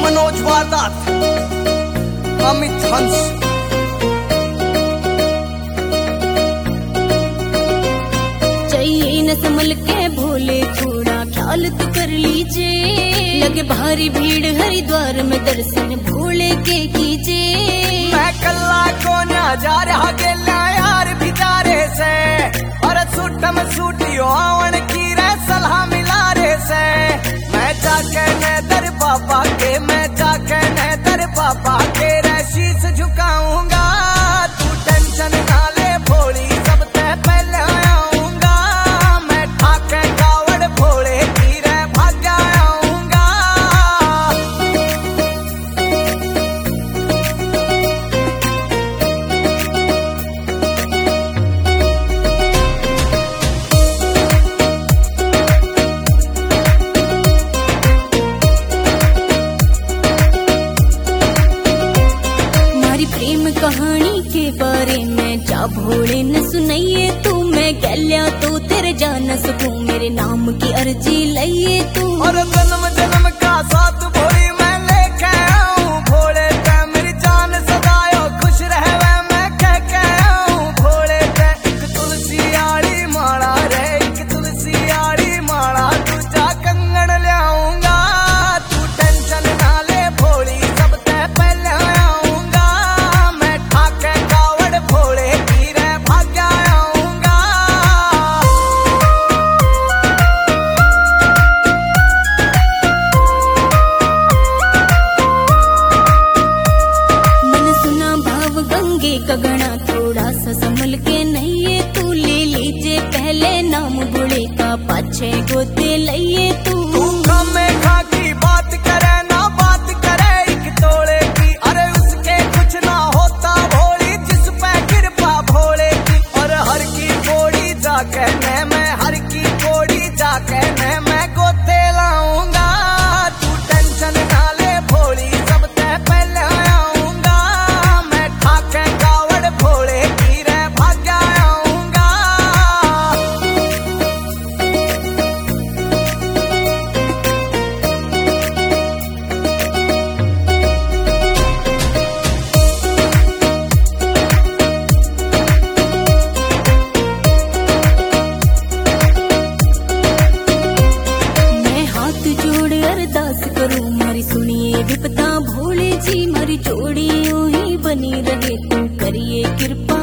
मनोज वारदात, अमित हंस। चाहिए न संभल के भोले, थोड़ा ख्याल तो कर लीजिए। लगे भारी भीड़ हरिद्वार में, दर्शन भोले के कीजिए। मैं कल्ला को ना जा रहा गेला यार भिजारे से, और सूटम सूटियो आवन की रे सलाह मिला रे से। मैं जाके ने दर बाबा के, मैं जाके ने दर बाबा के रे शीश झुकाऊंगा। तू टेंशन ना ले भोली, सबसे पहले आऊंगा। मैं ठाके कावड़ भोले की रे भाग आऊंगा। प्रेम कहानी के बारे में जा भोले न सुनाइए तू। मैं गल्या तो तेरे जान सकूं, मेरे नाम की अर्जी लइए तू। और जन्म जन्म का साथ भोली मैं लेके आऊं भोले पे, मेरी जान सदायो खुश रहवे मैं कह के आऊं भोले पे। एक तुलसी आड़ी माला रे, एक तुलसी आड़ी माला, दूजा कंगन ले आऊंगा। तू टेंशन ना ले भोली, सबसे पहले आऊंगा। मैं ठाके कावड़ भोले की रे भाग आऊंगा। मन सुना भाव गंगे का गणा, थोड़ा सा संभल के नहीं तू। ले लीजिए पहले नाम भोले का, पाछे गोते लइए तू। तू में खा की बात करे ना बात करे एक तोड़े की, अरे उसके कुछ ना होता भोली जिस पे कृपा भोले की। और हर की कोड़ी जा कहने मैं, हर की कोड़ी जा कहने मैं गोते लाऊंगा। तू टेंशन ना ले भोली, सबसे पहले आऊंगा। मैं ठाके कावड़ भोले की रे भाग आऊंगा। मैं हाथ जोड़ अरदास करूं, मारी सुनिए विपदा भोले जी। मारी जोड़ी यूं ही बनी रहे, तू करिए कृपा